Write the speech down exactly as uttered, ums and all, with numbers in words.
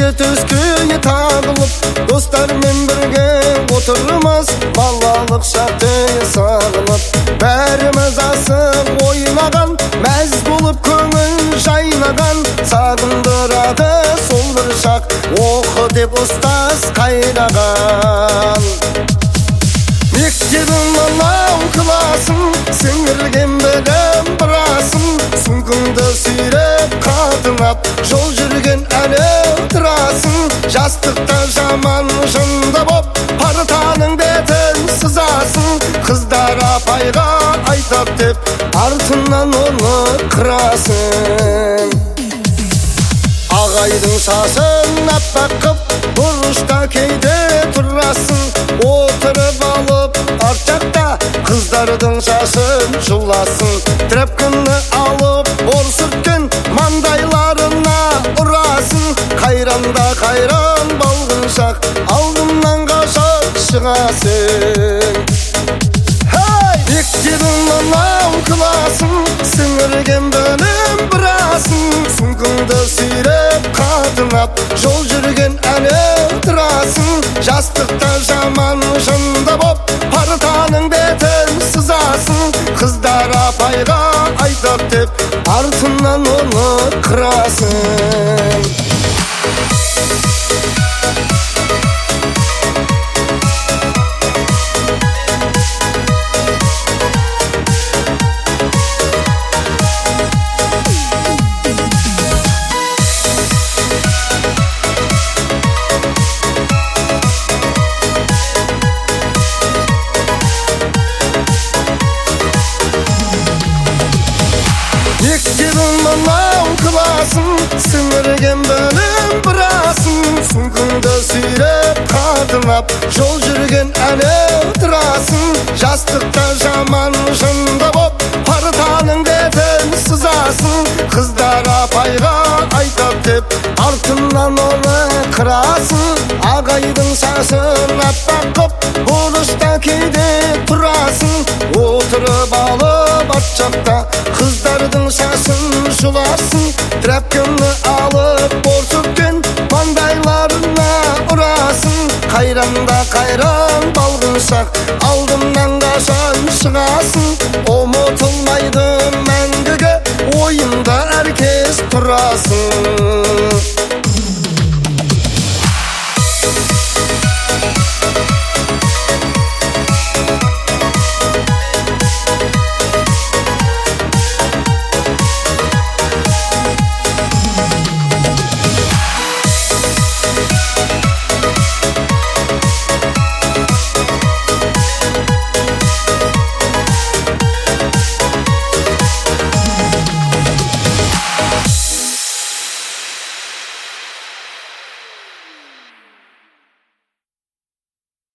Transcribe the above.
Текке төскейі тағылып, достармен бірге отырмыз, балалық шақты сағынып. Бәріміз асық ойнаған, мәз болып көңіл жайнаған, сағындырады сол бір шақ, оқы деп ұстаз қайраған. Мектебің анау классың, сіңірген білім бірасың, сүңгіңді сүйреп қатынап, жол жүрген әлі тұрасың. Жастықта жаман жынды боп, партаның бетін сызасың, қыздар апайға айтап деп, артынан оны қырасың. Ағайдың шашын аппақ қып, бұрышта кейде тұрасың, отырып алып арт жақта қыздардың шашын жұласың. Трәпкіні алып бор сүрткен маңдайларына ұрасың, қайранда қайран балғыншақ, алдымнан қашып шығасың. Мектебің анау классың, сіңірген білім бірасың, сүңгіңді сүйреп қатынап, жол жүрген әлі тұрасың. Жастықта жаман жынды боп, партаның бетін сызасың, қыздар апайға айтап деп, артынан оны қырасың. Мектебің анау классың, сіңірген білім бірасың, сүңгіңді сүйреп қатынап, жол жүрген әлі тұрасың. Жастықта жаман жынды боп, партаның бетін сызасың, қыздар апайға айтап деп, артынан оны қырасың. Ағайдың шашын аппақ қып, бұрышта кейде тұрасың, отырып алып арт жақта қыздардың шашын жұларсың. Трәпкіні алып бор сүрткен маңдайларына ұрасың, қайранда қайран балғыншақ, алдымнан қашан шығасың. Ұмытылмайды мәңгіге, ойында әркез тұрасың.